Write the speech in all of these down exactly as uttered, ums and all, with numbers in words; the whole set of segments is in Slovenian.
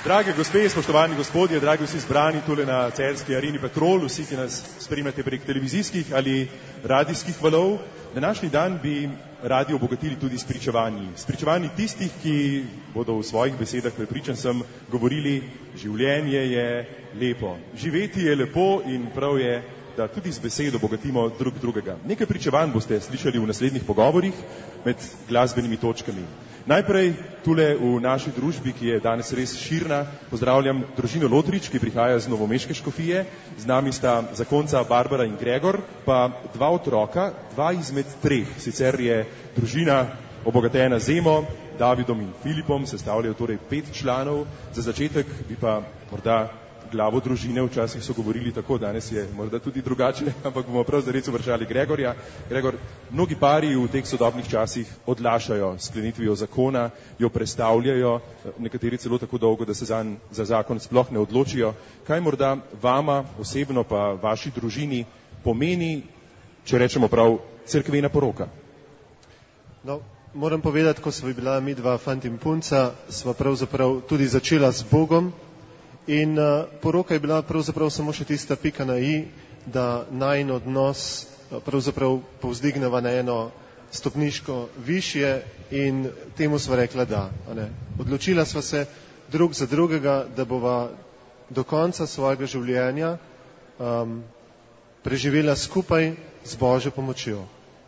Drage gospe, spoštovani gospodje, dragi vsi zbrani tule na celjski Areni Petrol, vsi, ki nas spremljate prek televizijskih ali radijskih valov, današnji dan bi radi obogatili tudi s pričevanji. S pričevanji tistih, ki bodo v svojih besedah, prepričan sem, govorili, življenje je lepo. Živeti je lepo in prav je, da tudi z besedo bogatimo drug drugega. Nekaj pričevanj boste slišali v naslednjih pogovorih med glasbenimi točkami. Najprej tule v naši družbi, ki je danes res širna, pozdravljam družino Lotrič, ki prihaja z novomeške škofije. Z nami sta zakonca Barbara in Gregor, pa dva otroka, dva izmed treh. Sicer je družina obogatena z Emo, Davidom in Filipom, sestavljajo torej pet članov. Za začetek bi pa morda glavo družine, včasih so govorili tako, danes je morda tudi drugače, ampak bomo prav zares vprašali Gregorja. Gregor, mnogi pari v teh sodobnih časih odlašajo sklenitvijo zakona, jo prestavljajo, nekateri celo tako dolgo, da se zanj za zakon sploh ne odločijo. Kaj morda vama osebno pa vaši družini pomeni, če rečemo prav, cerkvena poroka? No, moram povedati, ko sva bila mi dva fant in punca, sva pravzaprav tudi začela z Bogom. In uh, poroka je bila pravzaprav samo še tista pika na i, da najin odnos uh, pravzaprav povzdigneva na eno stopniško višje in temu sva rekla da. Ne. Odločila sva se drug za drugega, da bova do konca svojega življenja um, preživela skupaj z Božjo pomočjo.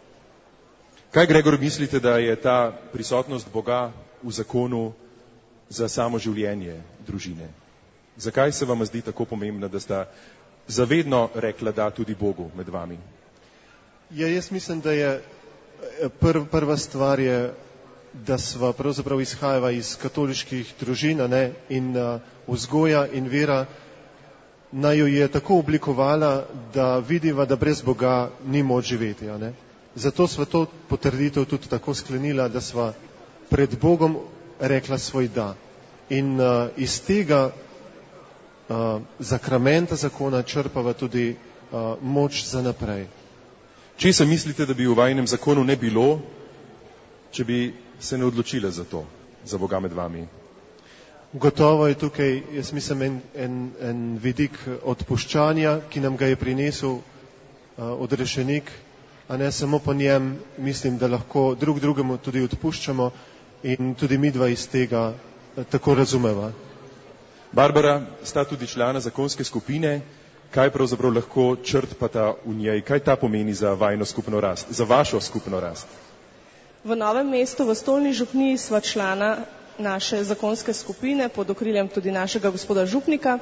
Kaj, Gregor, mislite, da je ta prisotnost Boga v zakonu za samo življenje družine? Zakaj se vam zdi tako pomembno, da sta zavedno rekla da tudi Bogu med vami? Ja, jaz mislim, da je prv, prva stvar je, da sva pravzaprav izhajala iz katoliških družin, ne, in uh, vzgoja in vera naj jo je tako oblikovala, da vidiva, da brez Boga ni moč živeti. Ne. Zato sva to potrditev tudi tako sklenila, da sva pred Bogom rekla svoj da. In uh, iz tega Uh, zakramenta zakona črpava tudi uh, moč za naprej. Če se mislite, da bi v vajinem zakonu ne bilo, če bi se ne odločile za to, za Boga med vami? Gotovo je tukaj, jaz mislim, en, en, en vidik odpuščanja, ki nam ga je prinesel uh, odrešenik, a ne samo po njem, mislim, da lahko drug drugemu tudi odpuščamo in tudi midva iz tega uh, tako razumeva. Barbara, sta tudi člana zakonske skupine, kaj pravzaprav lahko črpata v njej, kaj ta pomeni za vajino skupno rast, za vašo skupno rast? V Novem mestu v Stolni župniji sva člana naše zakonske skupine pod okriljem tudi našega gospoda župnika.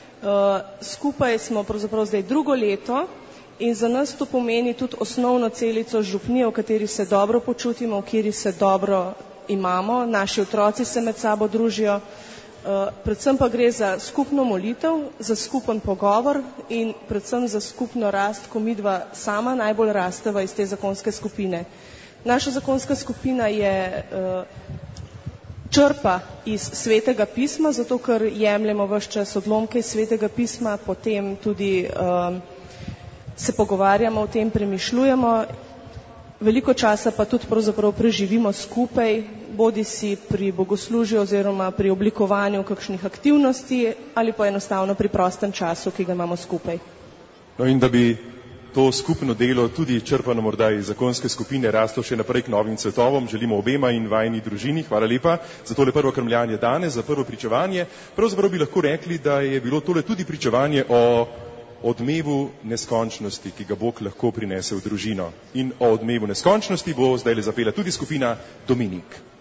Skupaj smo pravzaprav zdaj drugo leto in za nas to pomeni tudi osnovno celico župnije, v kateri se dobro počutimo, v kateri se dobro imamo, naši otroci se med sabo družijo. Uh, predvsem pa gre za skupno molitev, za skupen pogovor in predvsem za skupno rast, ko midva sama najbolj rasteva iz te zakonske skupine. Naša zakonska skupina je uh, črpa iz Svetega pisma, zato ker jemljemo ves čas odlomke iz Svetega pisma, potem tudi um, se pogovarjamo o tem, premišljujemo. Veliko časa pa tudi pravzaprav preživimo skupaj, bodi si pri bogoslužju oziroma pri oblikovanju kakšnih aktivnosti ali pa enostavno pri prostem času, ki ga imamo skupaj. No in da bi to skupno delo tudi črpano morda iz zakonske skupine rastlo še naprej k novim cvetovom, želimo obema in vajini družini, hvala lepa za tole prvo krmljanje danes, za prvo pričevanje. Pravzaprav bi lahko rekli, da je bilo tole tudi pričevanje o odmevu neskončnosti, ki ga Bog lahko prinese v družino. In o odmevu neskončnosti bo zdaj le zapela tudi skupina Dominik.